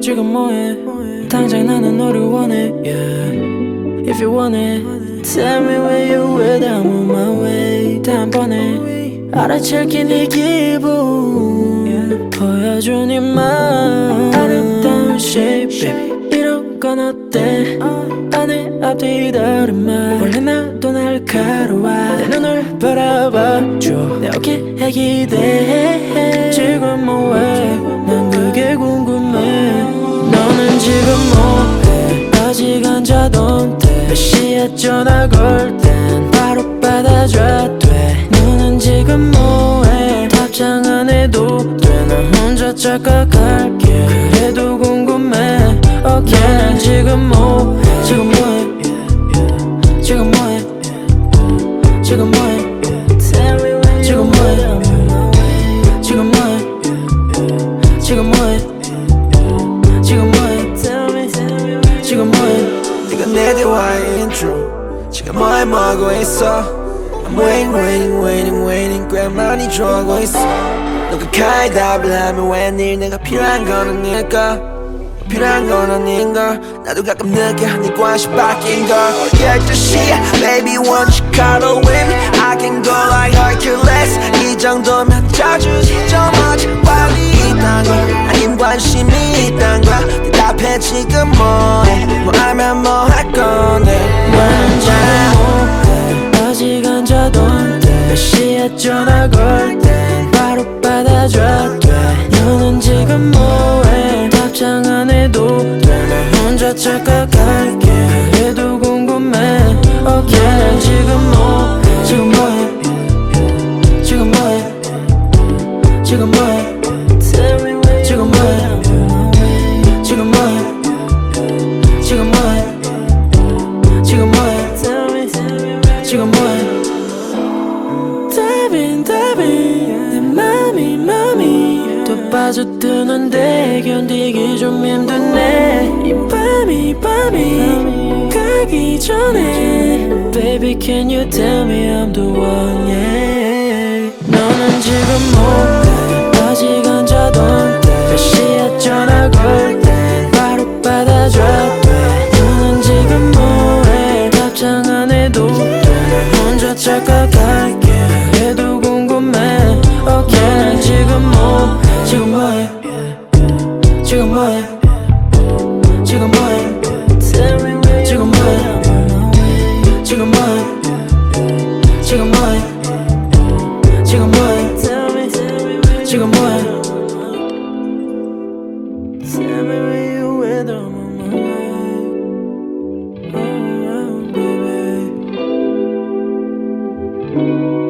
지금 뭐해 당장 나는 너를 원해 yeah. If you want it Tell me where you at I'm on my way 다음번에 알아챌게 네 기분 yeah. 보여줘 네 맘 아름다운 shape baby 이런 건 어때 안에 앞뒤 다른 말 원래 나도 날카로워 내 눈을 바라봐줘 내 어깨에 기대해 지금 뭐해 난 그게 궁금해 너는 지금 뭐해 아직 앉아도 돼 시에 전화 걸 땐 바로 받아줘 돼 너는 지금 뭐해 답장 안 해도 돼 나 혼자 착각할게 그래도 궁금해 okay. 너는 지금 뭐해 지금 뭐해 지금 뭐해 지금 뭐해 지금 뭐해 지금 뭐해 지금 뭐해 지금 뭐해 지금 뭐해 네가 내 대화의 intro 지금 뭐해 뭐하고 있어 I'm waiting 꽤 많이 좋아하고 있어 너가 가히 답을 하면 웬일 내가 필요한 건 아닐까 필요한 건 아닌걸 나도 가끔 느껴 네 관심 바뀐 걸 12시야 baby won't you cuddle with me I can go like Hercules 이 정도면 자주지 좀 하지 빨리 이딴 걸 아님 관심이 있단 거야 대답해 지금 뭐해 뭐 알면 뭐 할 건데 너는 지금 뭐해 아직 앉아도 돼몇 시에 전화 걸 땐 바로 받아줘 돼 너는 지금 뭐해 답장 안 해도 돼나 혼자 착각할게 그래도 궁금해 okay. 너는 지금 뭐해 지금 뭐해 지금 뭐해 지금 뭐해 지금 뭐해 지금 뭐해 지금 뭐해 지금 뭐해 지금 뭐해 Diving 내 맘이 또 빠져드는데 견디기 좀 힘드네 이 밤이 가기 전에 Baby can you tell me I'm the one yeah. 너는 지금 뭐해 아직 앉아도 돼 시에 전화 걸 땐 바로 받아줘 돼 너는 지금 뭐해 답장 안 해도 돼난 혼자 착각할게 그래도 궁금해 okay. 너는 지금 뭐해 지금 뭐해 지금 뭐해 지금 뭐해 지금 뭐해 지금 뭐해 지금 뭐해 지금 뭐해 지금 뭐해 Tell me where you at I'm on my way oh, baby